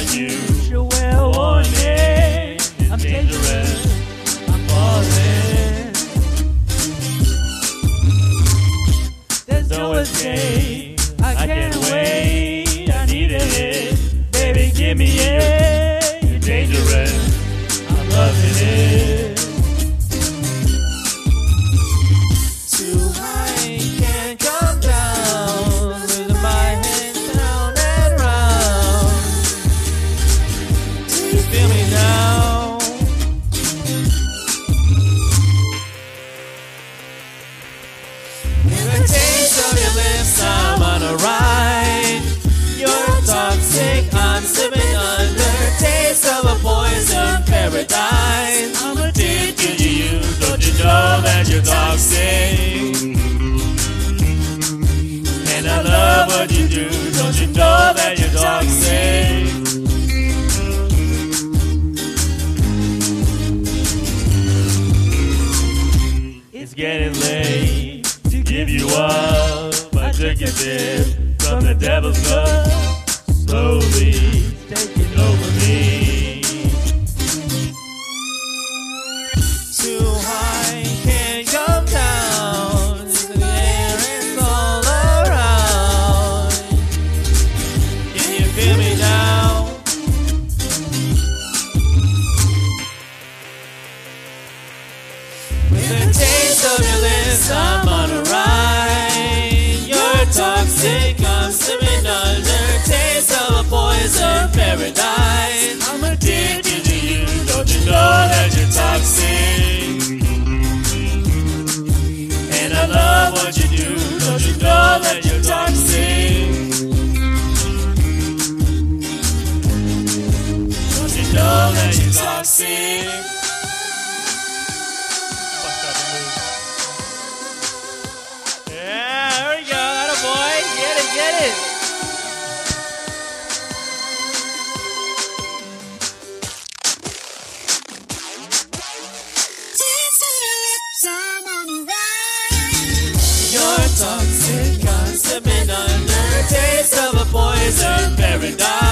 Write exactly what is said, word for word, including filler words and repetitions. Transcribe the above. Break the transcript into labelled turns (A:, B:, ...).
A: you.
B: Your well warning.
A: I'm dangerous.
B: I'm falling. There's no escape. I can't wait. I needed it. Baby, give me it.
A: You're dangerous.
B: I'm loving it. Too high, can't come down. With my head down and round. Do you feel me now? With the taste of your lips, I'm on a ride. You're toxic, I'm slipping under. Taste of a poison paradise.
A: I'm addicted to you. Don't you know that you're toxic? And I love what you do. Don't you know that you're toxic? It's getting late to give you up. I took a dip from the devil's cup. Slowly taking over me.
B: Too high, can't come down. The air is all around. Can you feel me now? With the taste of your lips, I'm on a ride. You're toxic, I'm slipping under. Taste of a poison paradise.
A: I'm addicted to you. Don't you know that you're toxic? And I love what you do. Don't you know that you're toxic? Don't you know that you're toxic?
B: Yeah, there we go, atta boy. Get it, get it. You're toxic, I'm slipping under. Taste of a poison paradise.